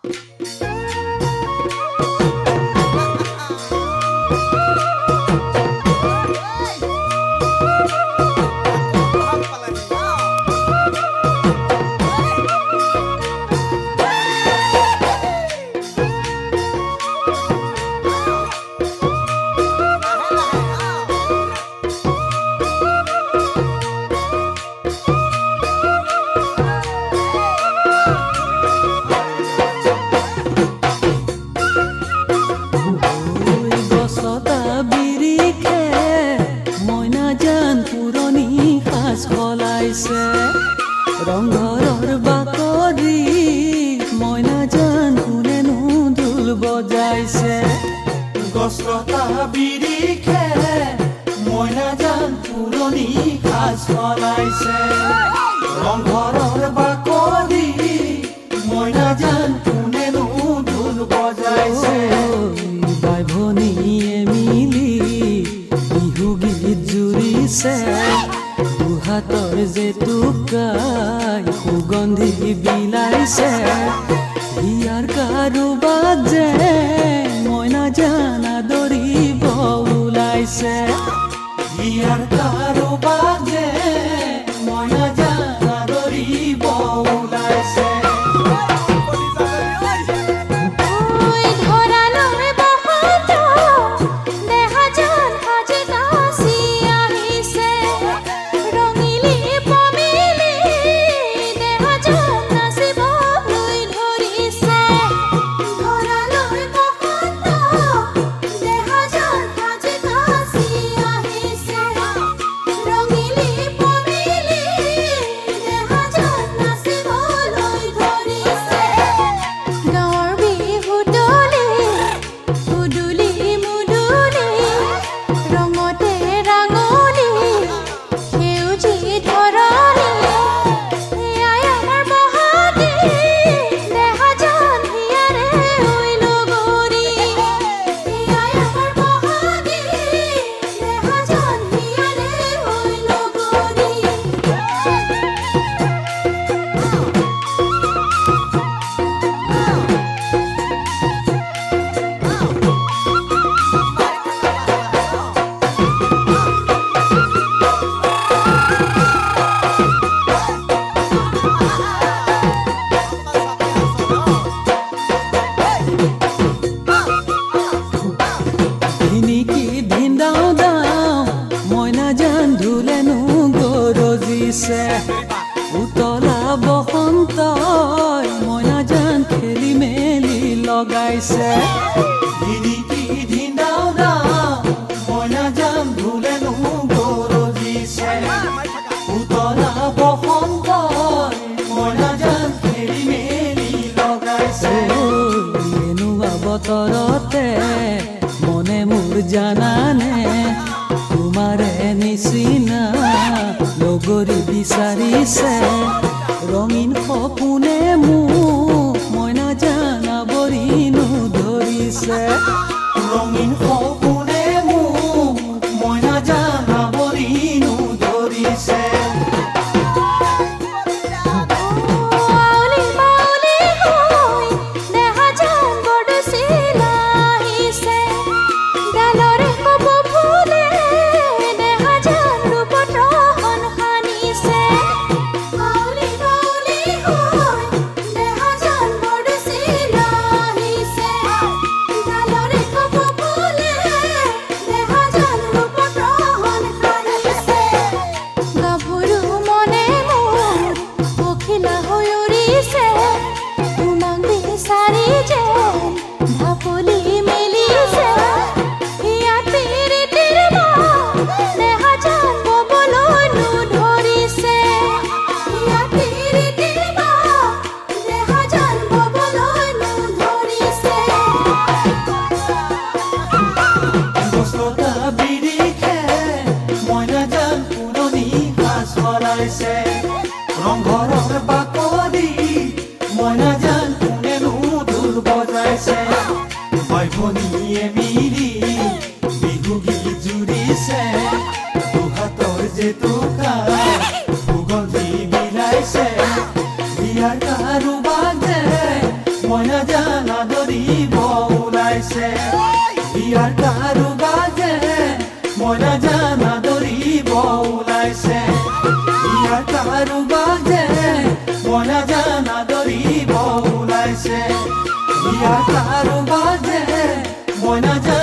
ৰংঘৰৰ বাকৰি মইনা জান কোনেনো ঢোল বজাইছে গছলতা বিৰিখে মইনা জান পুৰণি সাজ সলাইছে ৰংঘৰৰ বাকৰি মইনা জান কোনেনো ঢোল বজাইছে বাই ভনীয়ে মিলি বিহু গীত জুৰিছে হাতৰ জেতুকাই সুগন্ধি বিলাইছে ইয়াৰ কাৰোবাক যে মইনা জান আদৰিব ওলাইছে ইয়াৰ কাৰোবাক যে মইনা জান আদৰিব ওলাইছে উতলা বসন্তই মইনা জান খেলি মেলি লগাইছে মইনা জান ধুলেনো গৰজিছে উতলা বসন্তই মইনা জান খেলি মেলি লগাইছে এনেকুৱা বতৰতে মনে মোৰ জানানে তোমাৰে নিচিনা লগৰী বিচাৰিছে ৰঙীন সপোনে মোক মইনা জান আৱৰিনো ধৰিছে ৰঙীন সপোনে মোক মইনা জান আৱৰিনো ধৰিছে মইনা জান আদৰিব ওলাইছে ইয়াৰ কাৰু বাজে মইনা জান আদৰিব ওলাইছে ইয়াৰ কাৰু বাজে মইনা জান আদৰিব ওলাইছে ইয়াৰ কাৰু বাজে মইনা জান